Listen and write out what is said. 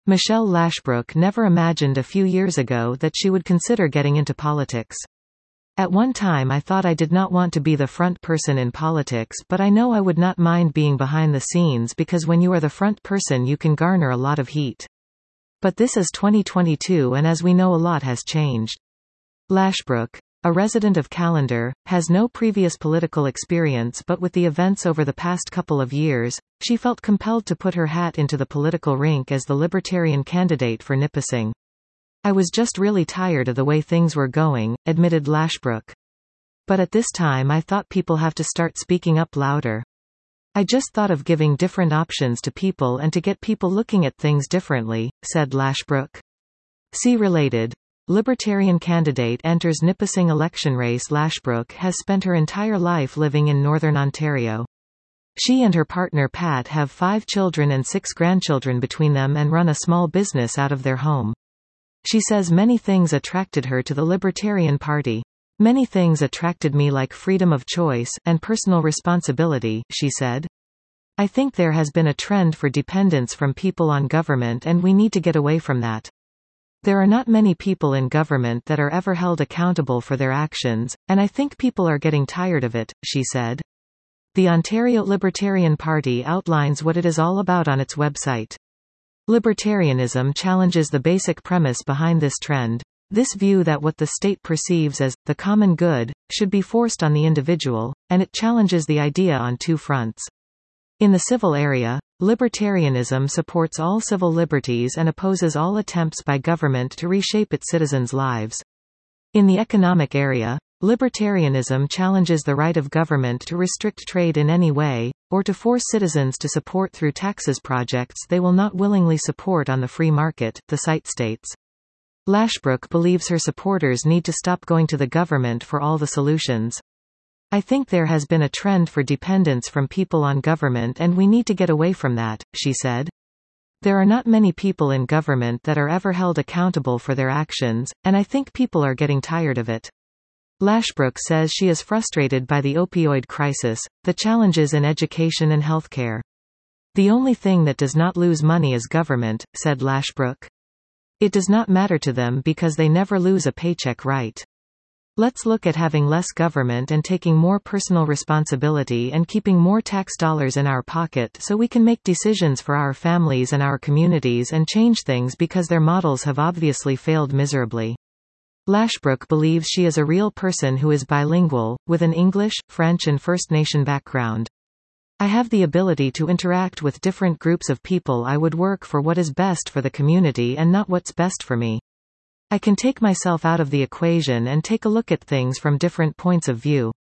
Michelle Lashbrook never imagined a few years ago that she would consider getting into politics. At one time I thought I did not want to be the front person in politics, but I know I would not mind being behind the scenes because when you are the front person you can garner a lot of heat. But this is 2022 and as we know a lot has changed. Lashbrook, a resident of Callander, has no previous political experience but with the events over the past couple of years, she felt compelled to put her hat into the political rink as the Libertarian candidate for Nipissing. I was just really tired of the way things were going, admitted Lashbrook. But at this time I thought people have to start speaking up louder. I just thought of giving different options to people and to get people looking at things differently, said Lashbrook. See related. Libertarian candidate enters Nipissing election race. Lashbrook has spent her entire life living in Northern Ontario. She and her partner Pat have 5 children and 6 grandchildren between them and run a small business out of their home. She says many things attracted her to the Libertarian Party. Many things attracted me like freedom of choice, and personal responsibility, she said. I think there has been a trend for dependence from people on government and we need to get away from that. There are not many people in government that are ever held accountable for their actions, and I think people are getting tired of it, she said. The Ontario Libertarian Party outlines what it is all about on its website. Libertarianism challenges the basic premise behind this trend. This view that what the state perceives as the common good should be forced on the individual, and it challenges the idea on 2 fronts. In the civil area, libertarianism supports all civil liberties and opposes all attempts by government to reshape its citizens' lives. In the economic area, libertarianism challenges the right of government to restrict trade in any way, or to force citizens to support through taxes projects they will not willingly support on the free market, the site states. Lashbrook believes her supporters need to stop going to the government for all the solutions. I think there has been a trend for dependence from people on government and we need to get away from that, she said. There are not many people in government that are ever held accountable for their actions, and I think people are getting tired of it. Lashbrook says she is frustrated by the opioid crisis, the challenges in education and healthcare. The only thing that does not lose money is government, said Lashbrook. It does not matter to them because they never lose a paycheck, right? Let's look at having less government and taking more personal responsibility and keeping more tax dollars in our pocket so we can make decisions for our families and our communities and change things because their models have obviously failed miserably. Lashbrook believes she is a real person who is bilingual, with an English, French and First Nation background. I have the ability to interact with different groups of people. I would work for what is best for the community and not what's best for me. I can take myself out of the equation and take a look at things from different points of view.